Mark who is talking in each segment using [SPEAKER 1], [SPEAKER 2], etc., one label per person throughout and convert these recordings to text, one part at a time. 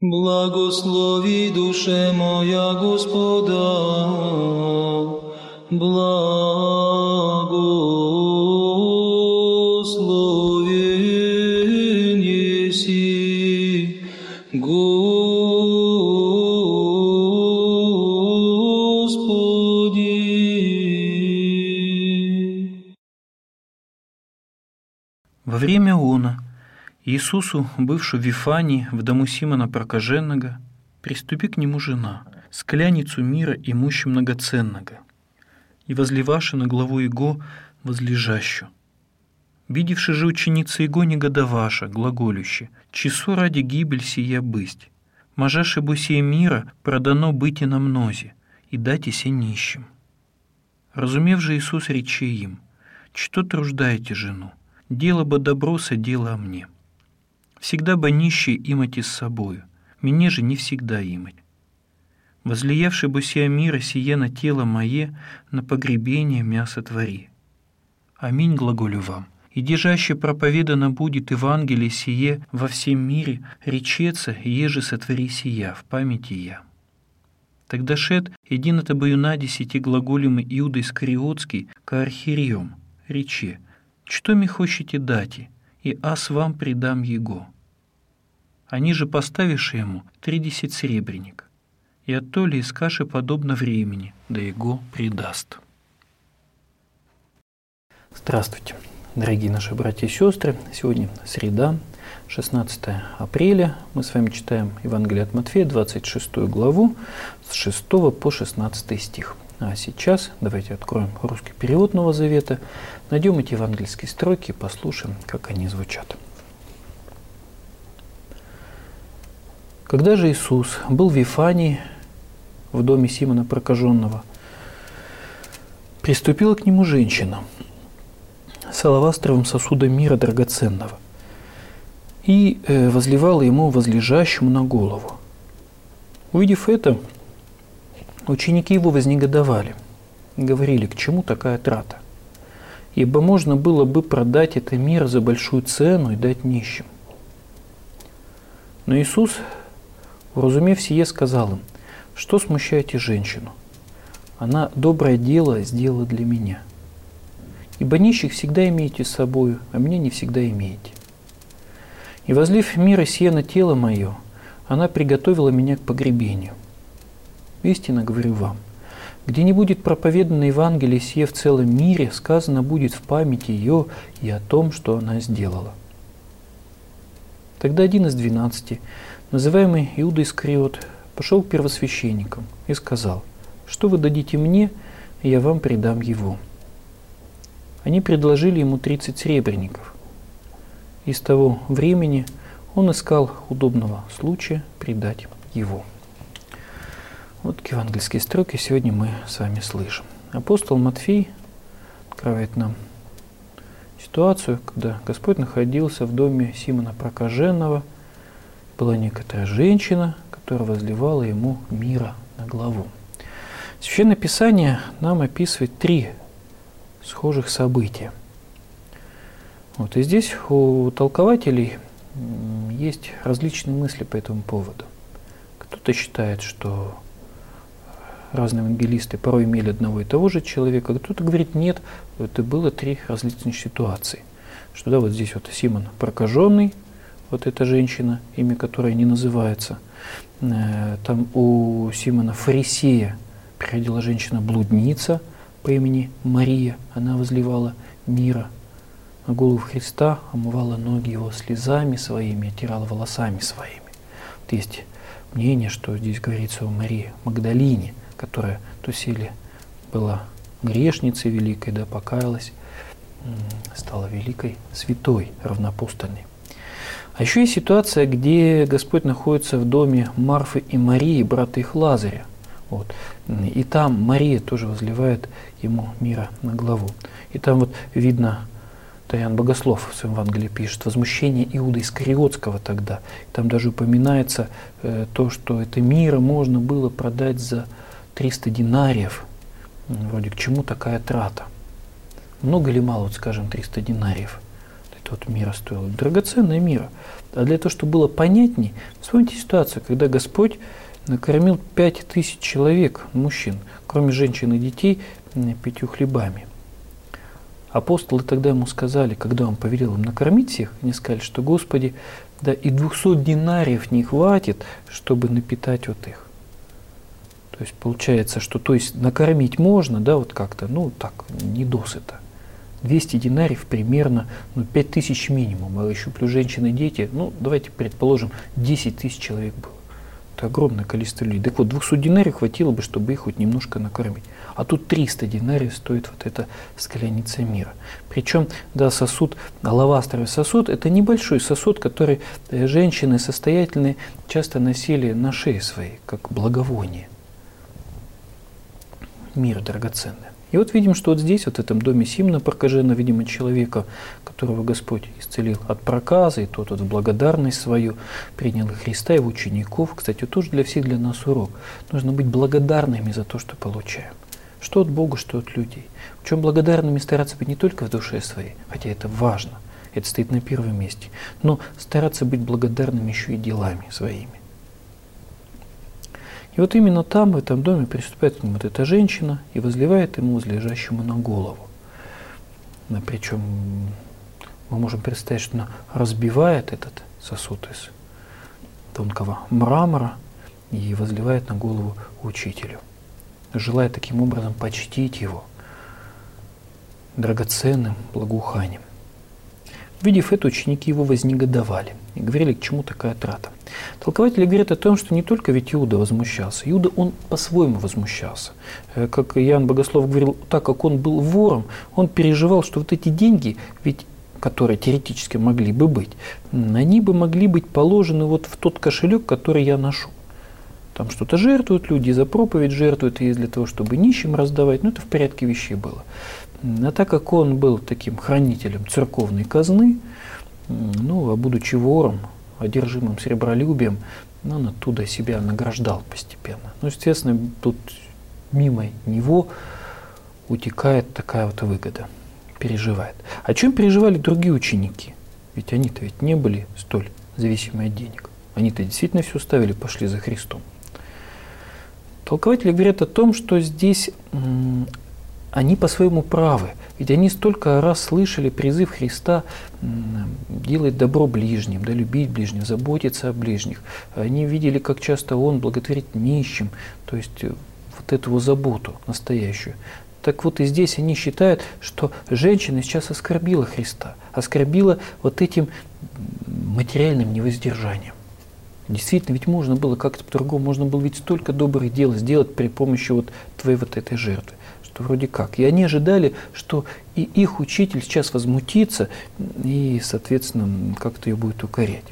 [SPEAKER 1] Благослови, душе моя, Господа, благословен еси, Господи.
[SPEAKER 2] Во время она Иисусу, бывшую в Вифании, в дому Симона Прокаженного, приступи к нему жена, скляницу мира имущу многоценного, и возливаши на главу его возлежащу. Видевши же ученицы его негодоваша, глаголюще, часу ради гибель сия бысть, можаше бы сие мира продано быть и на мнозе, и дать се нищим. Разумев же Иисус рече им, что труждаете жену, дело бы добро содело мне. Всегда бы нищие имати с собою, мне же не всегда имать. Возлиявший бы сия мира сие на тело мое, на погребение мясо твори. Аминь глаголю вам, и держаще проповедано будет Евангелие сие во всем мире, речеться, еже сотвори сия в памяти я. Тогда шед един от обоюна 10 глаголем Иуда Искариотский ка архиереем, рече, что ми хочете дати, и аз вам предам его. Они же поставивши ему 30 серебряник, и от то ли искаши подобно времени, да его предаст. Здравствуйте, дорогие наши братья и сестры. Сегодня среда, 16 апреля. Мы с вами читаем Евангелие от Матфея, 26 главу, с 6 по 16 стих. А сейчас давайте откроем русский перевод Нового Завета, найдем эти евангельские строки и послушаем, как они звучат. Когда же Иисус был в Вифании, в доме Симона Прокаженного, приступила к нему женщина с алавастровым сосудом мира драгоценного и возливала ему возлежащему на голову. Увидев это, ученики его вознегодовали и говорили, к чему такая трата, ибо можно было бы продать это мир за большую цену и дать нищим. Но Иисус, уразумев сие, сказал им, что смущаете женщину? Она доброе дело сделала для меня. Ибо нищих всегда имеете с собою, а меня не всегда имеете. И возлив мира сие на тело мое, она приготовила меня к погребению. Истинно говорю вам, где не будет проповедано Евангелие сие в целом мире, сказано будет в памяти ее и о том, что она сделала. Тогда один из 12, называемый Иуда Искариот, пошел к первосвященникам и сказал, что вы дадите мне, и я вам предам его. Они предложили ему 30 серебряников. И с того времени он искал удобного случая предать его. Вот такие евангельские строки сегодня мы с вами слышим. Апостол Матфей открывает нам ситуацию, когда Господь находился в доме Симона Прокаженного. Была некоторая женщина, которая возливала ему мира на главу. Священное Писание нам описывает 3 схожих события. Вот, и здесь у толкователей есть различные мысли по этому поводу. Кто-то считает, что разные евангелисты порой имели одного и того же человека, кто-то говорит, нет, это было 3 различных ситуации. Что да, вот здесь вот Симон Прокаженный, вот эта женщина, имя которой не называется. Там у Симона Фарисея приходила женщина-блудница по имени Мария. Она возливала мира на голову Христа, омывала ноги его слезами своими, оттирала волосами своими. Вот есть мнение, что здесь говорится о Марии Магдалине, которая доселе была грешницей великой, да, покаялась, стала великой святой, равноапостольной. А еще есть ситуация, где Господь находится в доме Марфы и Марии, брата их Лазаря. Вот. И там Мария тоже возливает ему мира на главу. И там вот видно, Иоанн Богослов в своем Евангелии пишет, возмущение Иуды Искариотского тогда. Там даже упоминается то, что это мира можно было продать за 300 динариев. Вроде к чему такая трата? Много или мало, вот скажем, 300 динариев? Это вот мира стоило? Драгоценная мира. А для того, чтобы было понятней, вспомните ситуацию, когда Господь накормил 5000 человек, мужчин, кроме женщин и детей, 5 хлебами. Апостолы тогда ему сказали, когда он повелел им накормить всех, они сказали, что Господи, да и 200 динариев не хватит, чтобы напитать вот их. То есть получается, что накормить можно, да, вот как-то, так, не досыта. 200 динариев примерно, 5000 минимум, а еще плюс женщины и дети, давайте предположим, 10 000 человек было. Это огромное количество людей. Так вот, 200 динариев хватило бы, чтобы их хоть немножко накормить. А тут 300 динариев стоит вот эта скляница мира. Причем, да, сосуд, алавастровый сосуд, это небольшой сосуд, который женщины состоятельные часто носили на шее своей, как благовоние. Мир драгоценный. И вот видим, что вот здесь, вот в этом доме Симона Прокажена, видимо, человека, которого Господь исцелил от проказа, и тот вот в благодарность свою принял и Христа, и в учеников. Кстати, тоже для нас урок. Нужно быть благодарными за то, что получаем. Что от Бога, что от людей. Причем благодарными стараться быть не только в душе своей, хотя это важно, это стоит на первом месте, но стараться быть благодарными еще и делами своими. И вот именно там, в этом доме, приступает к нему вот эта женщина и возливает ему возлежащему на голову. Причем мы можем представить, что она разбивает этот сосуд из тонкого мрамора и возливает на голову учителю, желая таким образом почтить его драгоценным благоуханием. Увидев это, ученики его вознегодовали и говорили, к чему такая трата. Толкователи говорят о том, что не только ведь Иуда возмущался. Иуда, он по-своему возмущался. Как Иоанн Богослов говорил, так как он был вором, он переживал, что вот эти деньги, ведь, которые теоретически могли бы быть, они бы могли быть положены вот в тот кошелек, который я ношу. Там что-то жертвуют люди, за проповедь жертвуют, и для того, чтобы нищим раздавать, это в порядке вещей было. А так как он был таким хранителем церковной казны, а будучи вором, одержимым сребролюбием, он оттуда себя награждал постепенно. Естественно, тут мимо него утекает такая вот выгода, переживает. О чем переживали другие ученики? Ведь они-то ведь не были столь зависимы от денег. Они-то действительно все ставили, пошли за Христом. Толкователи говорят о том, что здесь они по-своему правы. Ведь они столько раз слышали призыв Христа делать добро ближним, любить ближних, заботиться о ближних. Они видели, как часто Он благотворит нищим, то есть вот эту его заботу настоящую. Так вот и здесь они считают, что женщина сейчас оскорбила Христа, оскорбила вот этим материальным невоздержанием. Действительно, ведь можно было как-то по-другому, можно было ведь столько добрых дел сделать при помощи вот твоей вот этой жертвы. Что вроде как. И они ожидали, что и их учитель сейчас возмутится и, соответственно, как-то ее будет укорять.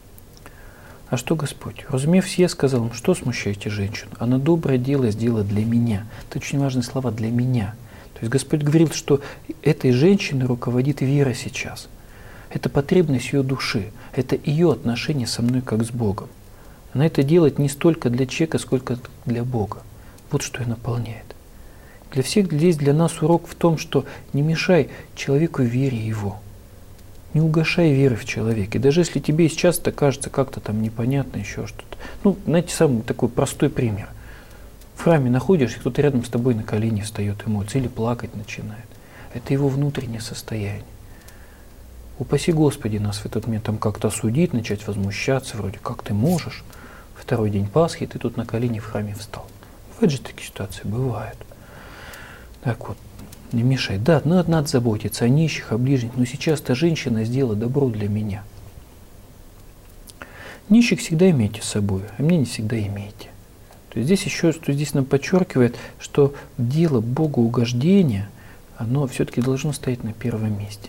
[SPEAKER 2] А что Господь? Разумев сие, сказал им, что смущаете женщину? Она доброе дело сделала для меня. Это очень важные слова, для меня. То есть Господь говорил, что этой женщиной руководит вера сейчас. Это потребность ее души, это ее отношение со мной как с Богом. Она это делает не столько для человека, сколько для Бога. Вот что ее наполняет. Для всех здесь, для нас урок в том, что не мешай человеку вере его. Не угашай веры в человека. И даже если тебе сейчас это кажется как-то там непонятно, еще что-то. Знаете, самый такой простой пример. В храме находишься, кто-то рядом с тобой на колени встает и молится, или плакать начинает. Это его внутреннее состояние. Упаси Господи нас в этот момент там как-то осудить, начать возмущаться, вроде как ты можешь. Второй день Пасхи, ты тут на колени в храме встал. Бывают же такие ситуации, бывают. Так вот, не мешай. Да, надо заботиться о нищих, о ближних, но сейчас эта женщина сделала добро для меня. Нищих всегда имейте с собой, а мне не всегда имейте. То есть здесь еще, что здесь нам подчеркивает, что дело богоугождения, оно все-таки должно стоять на первом месте.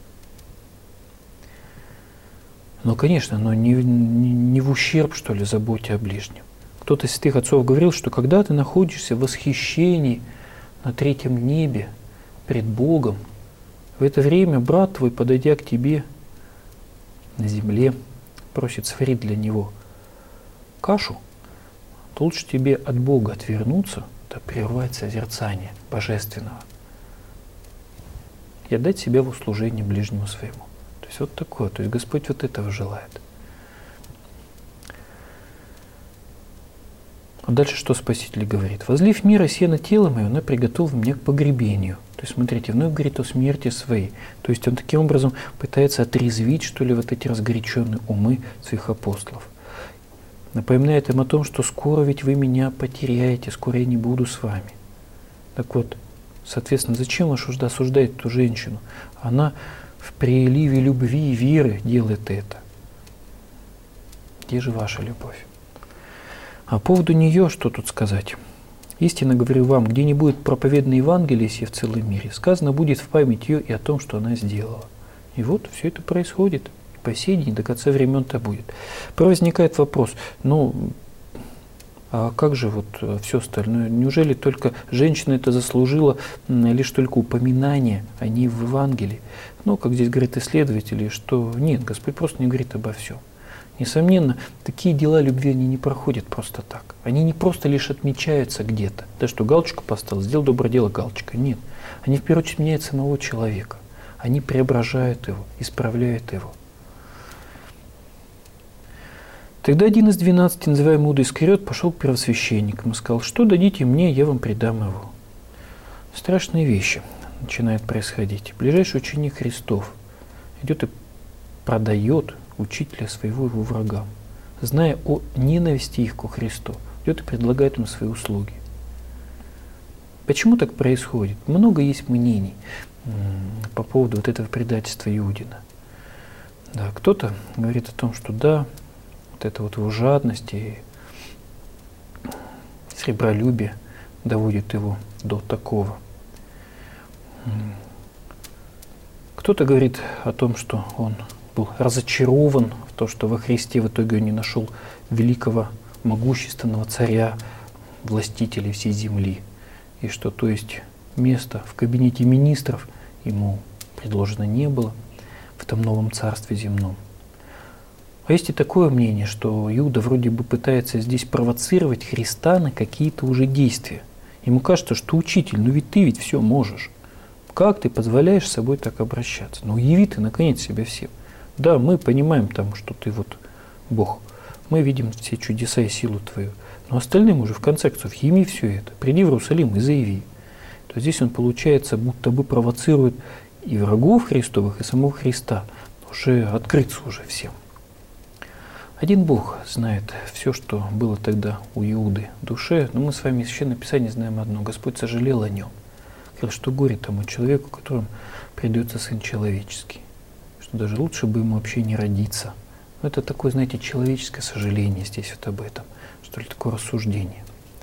[SPEAKER 2] Но, конечно, оно не в ущерб, что ли, заботе о ближнем. Кто-то из святых отцов говорил, что когда ты находишься в восхищении на третьем небе пред Богом, в это время брат твой, подойдя к тебе на земле, просит сварить для него кашу, то лучше тебе от Бога отвернуться, да прервать созерцание Божественного и отдать себя в услужение ближнему своему. То То есть вот такое. То есть Господь вот этого желает. А дальше что Спаситель говорит? «Возлив мира сено тело мое, она приготовила меня к погребению». То есть, смотрите, вновь говорит о смерти своей. То есть он таким образом пытается отрезвить, что ли, вот эти разгоряченные умы своих апостолов. Напоминает им о том, что скоро ведь вы меня потеряете, скоро я не буду с вами. Так вот, соответственно, зачем осуждать эту женщину? Она в приливе любви и веры делает это. Где же ваша любовь? А по поводу нее что тут сказать? Истинно говорю вам, где не будет проповедано Евангелие сие в целом мире, сказано будет в память ее и о том, что она сделала. И вот все это происходит. И по сей день, до конца времен-то будет. Возникает вопрос, а как же вот все остальное? Неужели только женщина это заслужила лишь только упоминание о ней в Евангелии? Как здесь говорят исследователи, что нет, Господь просто не говорит обо всем. Несомненно, такие дела любви, они не проходят просто так. Они не просто лишь отмечаются где-то. Да что, галочку поставил, сделал доброе дело, галочка. Нет. Они в первую очередь меняют самого человека. Они преображают его, исправляют его. Тогда один из 12, называемый Иуда Искариот, пошел к первосвященникам и сказал: «Что дадите мне, я вам предам его». Страшные вещи начинают происходить. Ближайший ученик Христов идет и продает учителя своего его врагам, зная о ненависти их ко Христу, идет и предлагает им свои услуги. Почему так происходит? Много есть мнений по поводу вот этого предательства Иудина. Да, кто-то говорит о том, что да, вот это вот его жадность и сребролюбие доводит его до такого. Кто-то говорит о том, что он был разочарован в том, что во Христе в итоге он не нашел великого, могущественного царя, властителя всей земли. И что, то есть, место в кабинете министров ему предложено не было в этом новом царстве земном. А есть и такое мнение, что Иуда вроде бы пытается здесь провоцировать Христа на какие-то уже действия. Ему кажется, что учитель, ведь ты ведь все можешь. Как ты позволяешь с собой так обращаться? Яви ты, наконец, себя всем. Да, мы понимаем что ты вот Бог. Мы видим все чудеса и силу твою. Но остальным уже, в конце концов, яви все это. Приди в Иерусалим и заяви. То здесь он, получается, будто бы провоцирует и врагов Христовых, и самого Христа. Уже открыться уже всем. Один Бог знает все, что было тогда у Иуды в душе. Но мы с вами из Священного Писания знаем одно. Господь сожалел о нем. Сказал, что горе тому человеку, которому придется Сын Человеческий. Что даже лучше бы ему вообще не родиться. Но это такое, знаете, человеческое сожаление здесь вот об этом. Что ли, такое рассуждение.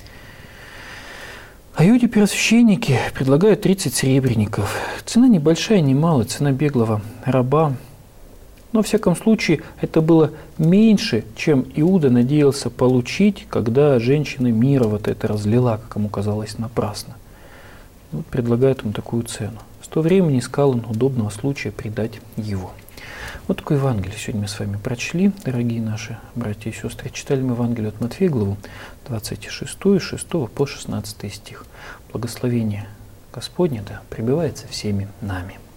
[SPEAKER 2] А Иуде первосвященники предлагают 30 серебряников. Цена небольшая, не малая, цена беглого раба. Но, во всяком случае, это было меньше, чем Иуда надеялся получить, когда женщина мира вот это разлила, как ему казалось, напрасно. Предлагают ему такую цену. С того времени искал он удобного случая предать его. Вот такое Евангелие сегодня мы с вами прочли, дорогие наши братья и сестры. Читали мы Евангелие от Матфея, главу 26, 6 по 16 стих. Благословение Господне да пребывает со всеми нами.